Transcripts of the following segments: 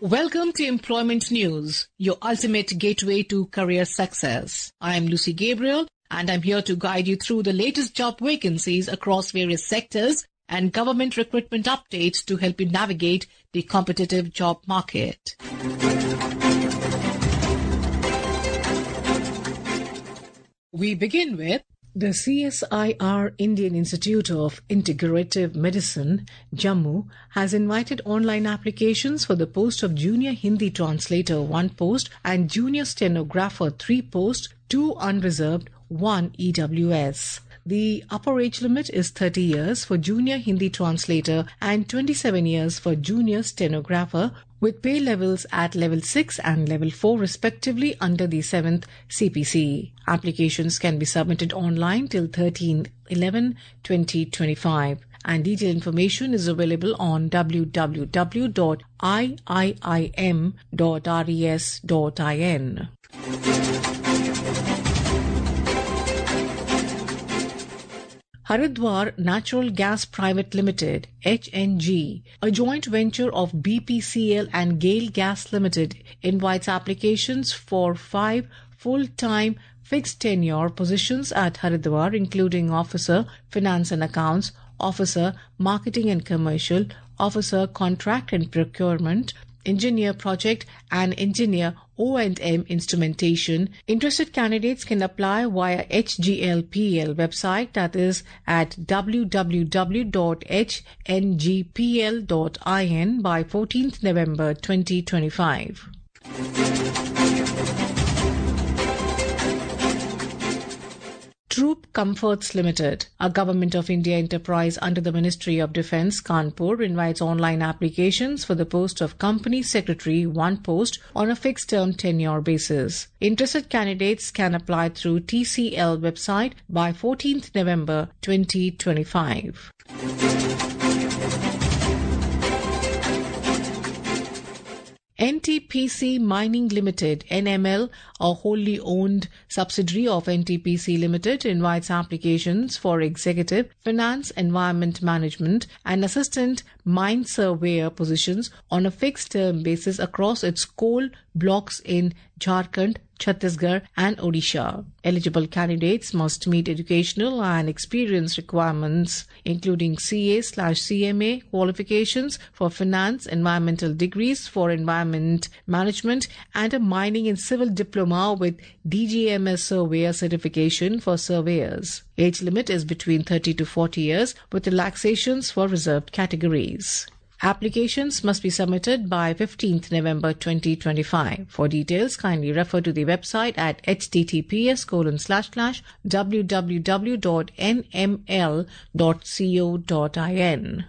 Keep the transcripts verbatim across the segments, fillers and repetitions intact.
Welcome to Employment News, your ultimate gateway to career success. I am Lucy Gabriel, and I'm here to guide you through the latest job vacancies across various sectors and government recruitment updates to help you navigate the competitive job market. We begin with the C S I R Indian Institute of Integrative Medicine, Jammu, has invited online applications for the post of Junior Hindi Translator one post and Junior Stenographer three post, two unreserved, one E W S. The upper age limit is thirty years for Junior Hindi Translator and twenty-seven years for Junior Stenographer, with pay levels at level six and level four respectively under the seventh C P C. Applications can be submitted online till thirteen eleven twenty twenty-five, and detailed information is available on w w w dot i i i m dot res dot in. Haridwar Natural Gas Private Limited, H N G, a joint venture of B P C L and Gale Gas Limited, invites applications for five full-time fixed tenure positions at Haridwar, including Officer, Finance and Accounts, Officer, Marketing and Commercial, Officer, Contract and Procurement, Engineer Project and Engineer O and M Instrumentation. Interested candidates can apply via H G L P L website, that is at w w w dot h n g p l dot in by fourteenth November twenty twenty-five. Troop Comforts Limited, a Government of India enterprise under the Ministry of Defence, Kanpur, invites online applications for the post of Company Secretary one post on a fixed-term tenure basis. Interested candidates can apply through T C L website by fourteenth November twenty twenty-five. N T P C Mining Limited, N M L, a wholly owned subsidiary of N T P C Limited, invites applications for Executive, Finance, Environment Management and Assistant Mine Surveyor positions on a fixed-term basis across its coal blocks in Jharkhand, Chhattisgarh and Odisha. Eligible candidates must meet educational and experience requirements, including C A slash C M A qualifications for finance, environmental degrees for environment management, and a mining and civil diploma with D G M S surveyor certification for surveyors. Age limit is between thirty to forty years, with relaxations for reserved categories. Applications must be submitted by fifteenth November twenty twenty-five. For details, kindly refer to the website at h t t p s colon slash slash w w w dot n m l dot co dot in.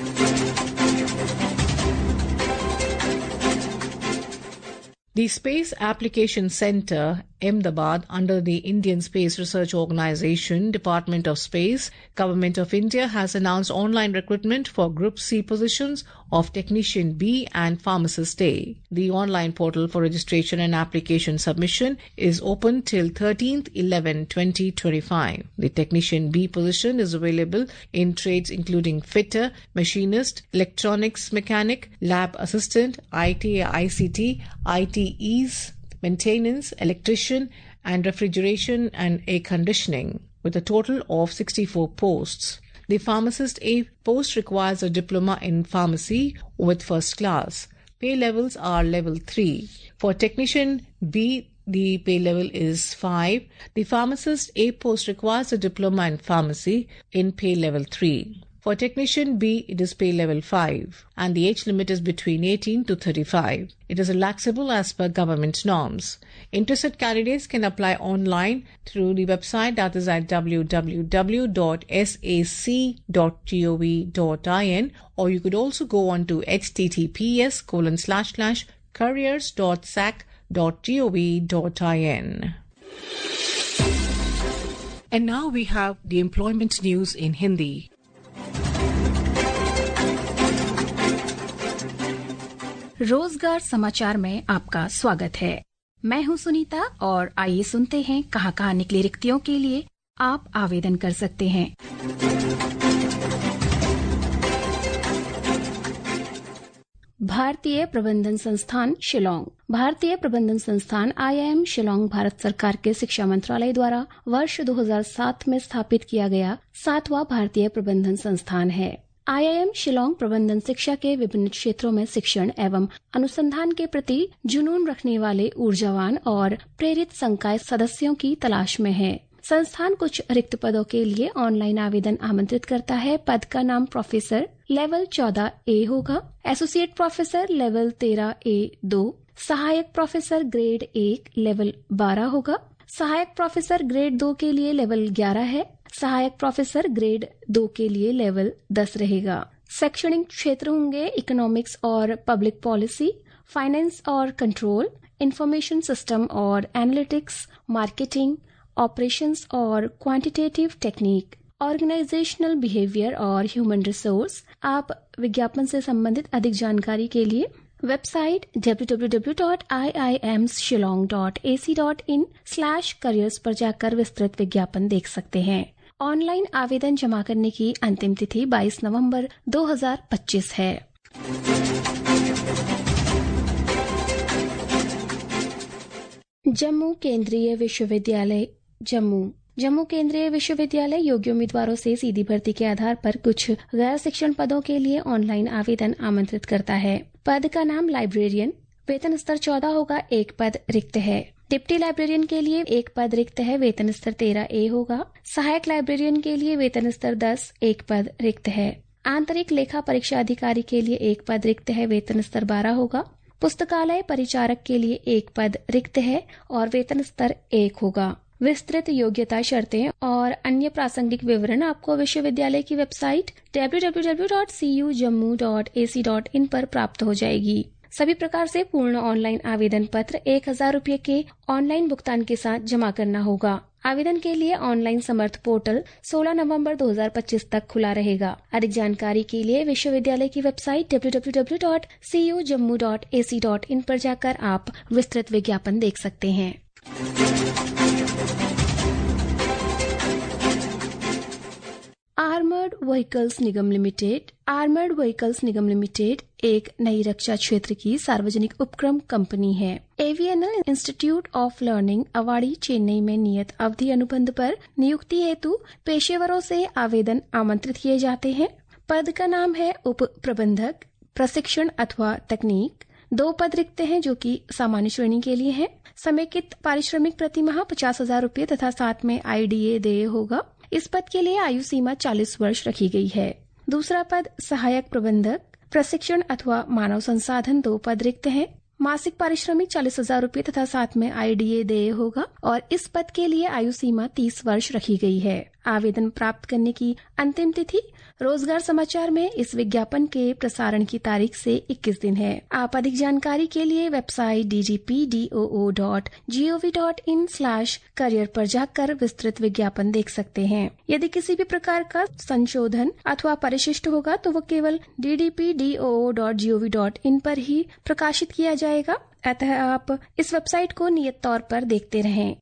The Space Application Centre, Ahmedabad, under the Indian Space Research Organisation, Department of Space, Government of India, has announced online recruitment for Group C positions of Technician B and Pharmacist A. The online portal for registration and application submission is open till thirteenth eleven twenty twenty-five. The Technician B position is available in trades including fitter, machinist, electronics mechanic, lab assistant, I T, I C T, I T E's, maintenance, electrician, and refrigeration and air conditioning, with a total of sixty-four posts. The Pharmacist A post requires a diploma in pharmacy with first class. Pay levels are level three. For Technician B, the pay level is five. The Pharmacist A post requires a diploma in pharmacy in pay level three. For Technician B, it is pay level five, and the age limit is between eighteen to thirty-five. It is relaxable as per government norms. Interested candidates can apply online through the website, that is at w w w dot sac dot gov dot in, or you could also go on to h t t p s colon slash slash careers dot sac dot gov dot in. And now we have the employment news in Hindi. रोजगार समाचार में आपका स्वागत है। मैं हूं सुनीता और आइए सुनते हैं कहां कहां निकली रिक्तियों के लिए आप आवेदन कर सकते हैं। भारतीय प्रबंधन संस्थान शिलांग। भारतीय प्रबंधन संस्थान I I M Shillong Bharat सरकार के शिक्षा मंत्रालय द्वारा वर्ष दो हज़ार सात में स्थापित किया गया सातवां भारतीय प्रबंधन संस्थान है। आई आई एम शिलांग प्रबंधन शिक्षा के विभिन्न क्षेत्रों में शिक्षण एवं अनुसंधान के प्रति जुनून रखने वाले ऊर्जावान और प्रेरित संकाय सदस्यों की तलाश में है। संस्थान कुछ रिक्त पदों के लिए ऑनलाइन आवेदन आमंत्रित करता है। पद का नाम प्रोफेसर लेवल चौदह ए होगा, एसोसिएट प्रोफेसर लेवल तेरह ए दो, सहायक प्रोफेसर ग्रेड एक लेवल बारह होगा, सहायक प्रोफेसर ग्रेड दो के लिए लेवल ग्यारह है, सहायक प्रोफेसर ग्रेड दो के लिए लेवल दस रहेगा। शैक्षणिक क्षेत्र होंगे इकोनॉमिक्स और पब्लिक पॉलिसी, फाइनेंस और कंट्रोल, इंफॉर्मेशन सिस्टम और एनालिटिक्स, मार्केटिंग, ऑपरेशंस और क्वांटिटेटिव टेक्निक, ऑर्गेनाइजेशनल बिहेवियर और ह्यूमन रिसोर्स। आप विज्ञापन से संबंधित अधिक जानकारी के लिए website W W W dot I I M Shillong dot A C dot in slash careers पर जाकर विस्तृत विज्ञापन देख सकते हैं। ऑनलाइन आवेदन जमा करने की अंतिम तिथि बाईस नवंबर दो हज़ार पच्चीस है। जम्मू केंद्रीय विश्वविद्यालय जम्मू जम्मू केंद्रीय विश्वविद्यालय योग्य उम्मीदवारों से सीधी भर्ती के आधार पर कुछ गैर शिक्षण पदों के लिए ऑनलाइन आवेदन आमंत्रित करता है। पद का नाम लाइब्रेरियन, वेतन स्तर चौदह होगा, एक पद रिक्त है। डिप्टी लाइब्रेरियन के लिए एक पद रिक्त है, वेतन स्तर तेरह ए होगा। सहायक लाइब्रेरियन के लिए वेतन स्तर दस, एक पद रिक्त है। आंतरिक लेखा परीक्षा अधिकारी के लिए एक पद रिक्त है, वेतन स्तर बारह होगा। पुस्तकालय परिचारक के लिए एक पद रिक्त है और वेतन स्तर एक होगा। विस्तृत योग्यता शर्तें और अन्य प्रासंगिक विवरण आपको विश्वविद्यालय की website W W W dot C U Jammu dot A C dot in पर प्राप्त हो जाएगी। सभी प्रकार से पूर्ण ऑनलाइन आवेदन पत्र एक हजार रूपए के ऑनलाइन भुगतान के साथ जमा करना होगा। आवेदन के लिए ऑनलाइन समर्थ पोर्टल सोलह नवंबर दो हज़ार पच्चीस तक खुला रहेगा। अधिक जानकारी के लिए विश्वविद्यालय की website W W W dot C U Jammu dot A C dot in पर जाकर आप विस्तृत विज्ञापन देख सकते हैं। आर्मर्ड व्हीकल्स निगम लिमिटेड आर्मर्ड व्हीकल्स निगम लिमिटेड एक नई रक्षा क्षेत्र की सार्वजनिक उपक्रम कंपनी है। AVNL institute of learning Avadi Chennai में नियत अवधि अनुबंध पर नियुक्ति हेतु पेशेवरों से आवेदन आमंत्रित किए जाते हैं। पद का नाम है उप प्रबंधक, प्रशिक्षण अथवा तकनीक। दो पद रिक्त हैं जो कि सामान्य श्रेणी के लिए हैं। समेकित पारिश्रमिक प्रति माह पचास हजार रूपए तथा साथ में आई डी ए देय होगा। इस पद के लिए आयु सीमा चालीस वर्ष रखी गई है। दूसरा पद सहायक प्रबंधक, प्रशिक्षण अथवा मानव संसाधन। दो पद रिक्त हैं। मासिक पारिश्रमिक चालीस हजार रूपए तथा साथ में आई डी ए देय होगा और इस पद के लिए आयु सीमा तीस वर्ष रखी गई है। आवेदन प्राप्त करने की अंतिम तिथि रोजगार समाचार में इस विज्ञापन के प्रसारण की तारीख से इक्कीस दिन है। आप अधिक जानकारी के लिए website D G P D O O dot G O V dot in slash career पर जाकर विस्तृत विज्ञापन देख सकते हैं। यदि किसी भी प्रकार का संशोधन अथवा परिशिष्ट होगा तो वो केवल D D P D O O dot G O V dot in पर ही प्रकाशित किया जाएगा। अतः आप इस वेबसाइट को नियत तौर पर देखते रहें।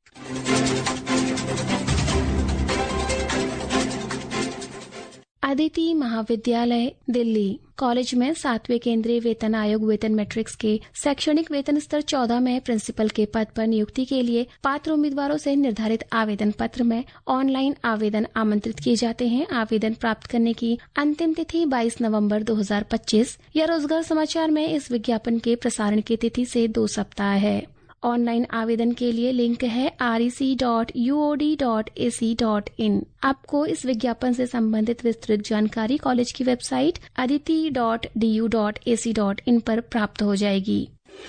अदिति महाविद्यालय दिल्ली कॉलेज में सातवें केंद्रीय वेतन आयोग वेतन मैट्रिक्स के शैक्षणिक वेतन स्तर चौदह में प्रिंसिपल के पद पर नियुक्ति के लिए पात्र उम्मीदवारों से निर्धारित आवेदन पत्र में ऑनलाइन आवेदन आमंत्रित किए जाते हैं। आवेदन प्राप्त करने की अंतिम तिथि बाईस नवंबर दो हज़ार पच्चीस या रोजगार समाचार में इस विज्ञापन के प्रसारण की तिथि से दो सप्ताह है। ऑनलाइन आवेदन के लिए लिंक है R E C dot U O D dot A C dot in. आपको इस विज्ञापन से संबंधित विस्तृत जानकारी कॉलेज की website Aditi dot D U dot A C dot in पर प्राप्त हो जाएगी।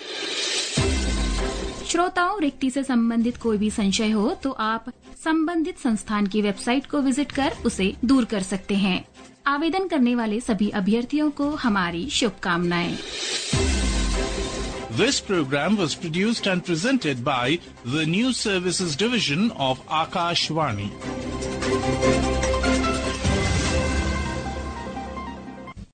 श्रोताओं, रिक्ति से संबंधित कोई भी संशय हो तो आप संबंधित संस्थान की वेबसाइट को विजिट कर उसे दूर कर सकते हैं। आवेदन करने वाले सभी अभ्यर्थियों को हमारी शुभकामनाएं। This program was produced and presented by the News Services Division of Akashvani.